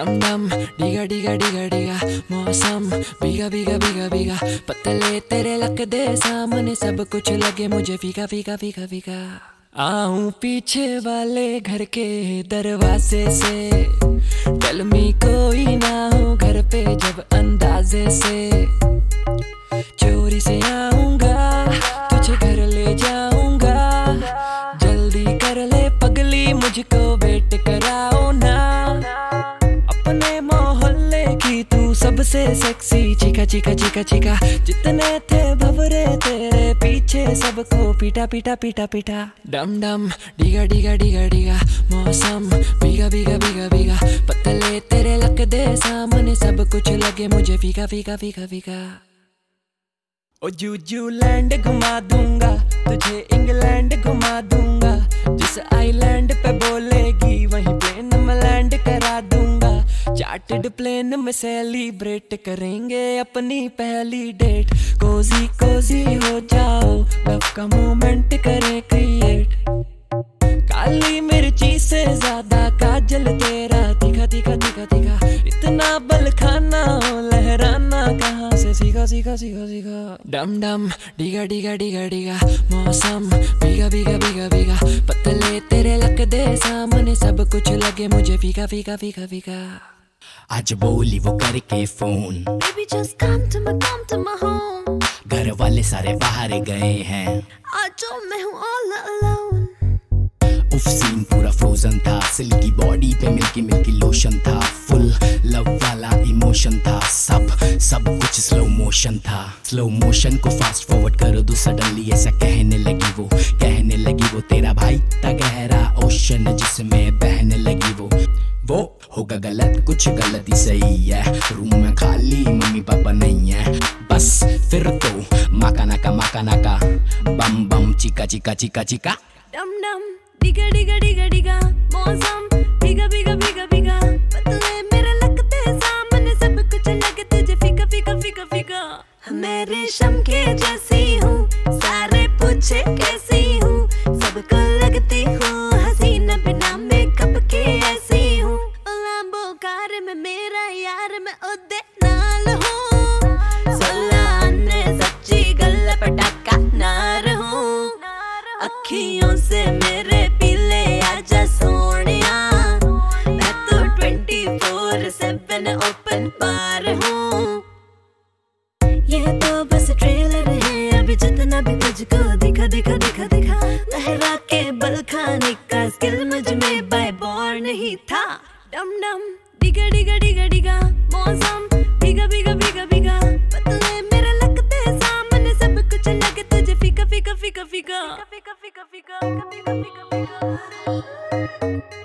डम डम डिगा डिगा डिगा डिगा मौसम भीगा भीगा भीगा भीगा पतले तेरे लगदे सामने सब कुछ लगे मुझे फीका फीका फीका फीका। आऊं पीछे वाले घर के दरवाजे से, टेल मी कोई ना हो घर पे जब अंदाजे से, चोरी से आऊंगा तुझे घर ले जाऊंगा, जल्दी कर ले पगली मुझको वेट कराओ ना, अपने मोहल्ले की तू सबसे सेक्सी चिका चिका चिका चिका, जितने थे भवरे तेरे पीछे सबको पीटा पीटा पीटा पीटा। डम डम डिगा डिगा डिगा डिगा मौसम भीगा भीगा भीगा भीगा पतले तेरे लगदे सामने सब कुछ लगे मुझे फीका फीका फीका फीका। ओ जूजू लैंड घुमा दूंगा तुझे इंग्लैंड घुमा दूंगा, जिस आइलैंड पे बोलेगी वहीं प्लेन में लैंड करा दूंगा, चार्टर्ड प्लेन में सेलिब्रेट करेंगे अपनी पहली डेट, कोजी कोजी हो जाओ लव का मोमेंट करें क्रिएट, काली मिर्ची से ज्यादा काजल तेरा तीखा तीखा तीखा तीखा, इतना बल खाना हो लहराना कहाँ से सीखा सीखा सीखा सीखा। डम डम डिगा डिगा डिगा डिगा मौसम भीगा भीगा भीगा भीगा पतले तेरे लगदे सामने सब कुछ लगे मुझे फीका फीका फीका फीका। आज बोली वो करके phone, Baby just come to my home, घर वाले सारे बाहर गए हैं, आज मैं हूँ all alone। उफ सीन पूरा फ्रोजन था, सिल्की बॉडी पे मिल्की मिल्की लोशन था, फुल लव वाला इमोशन था, सब कुछ स्लो मोशन था, स्लो मोशन को फास्ट फॉरवर्ड कर दो सडनली ऐसा कहने लगी वो तेरा भाई था गहरा ओशन जिसमें बहने लगी वो होगा गलत कुछ गलती सही है, रूम में खाली मम्मी पापा नहीं है, बस फिर तो माका नाका बम बम चिका चिका चिका चिका। डम डम डिगा डिगा डिगा डिगा मौसम भीगा भीगा भीगा भीगा पतले मेरे लगते सामने सब कुछ लगे तुझे फीका फीका फीका फीका। मैं रेशम के जैसी हूँ सारे पूछे कैसी हूँ, सबको लगती हूँ हसीना बिना मेकअप के ऐसी हूँ, लैम्बो कार में मेरा यार मैं ओदे नाल हूँ, सोलाने सच्ची गल्ला पटाखा नार हूँ, अखियों से मेरे पीले आजा सोनिया, मैं तो 24/7 ओपन बार हूँ। ये तो बस ट्रेलर है अभी जितना भी तुझको दिखा दिखा दिखा दिखा, लहरा के बल खाने का स्किल मुझ में बाय बॉर्न ही था। डम डम डिगा डिगा डिगा डिगा मौसम भीगा भीगा भीगा भीगा पतले मेरे लगते सामने सब कुछ लगे तुझे फीका फीका फीका फीका फीका फीका फीका फीका फीका फीका फीका।